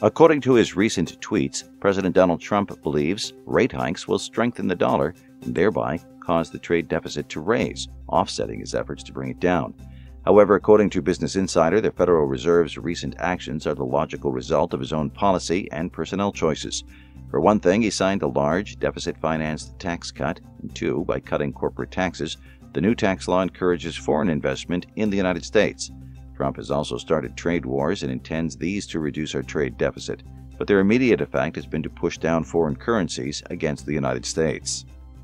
According to his recent tweets, President Donald Trump believes rate hikes will strengthen the dollar and thereby cause the trade deficit to rise, offsetting his efforts to bring it down. However, according to Business Insider, the Federal Reserve's recent actions are the logical result of his own policy and personnel choices. For one thing, he signed a large, deficit-financed tax cut, and two, by cutting corporate taxes, the new tax law encourages foreign investment in the United States. Trump has also started trade wars and intends these to reduce our trade deficit, but their immediate effect has been to push down foreign currencies against the United States.